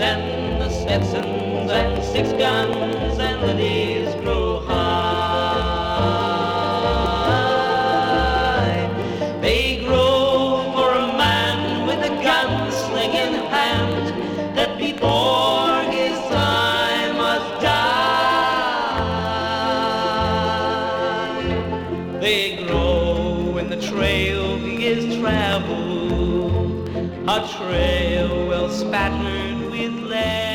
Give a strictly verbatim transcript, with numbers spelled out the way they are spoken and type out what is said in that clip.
and the Stetsons and six guns and the days grow high. They grow for a man with a gunsling in hand that before his time must die. They grow when the trail is traveled, a trail well spattered with lead.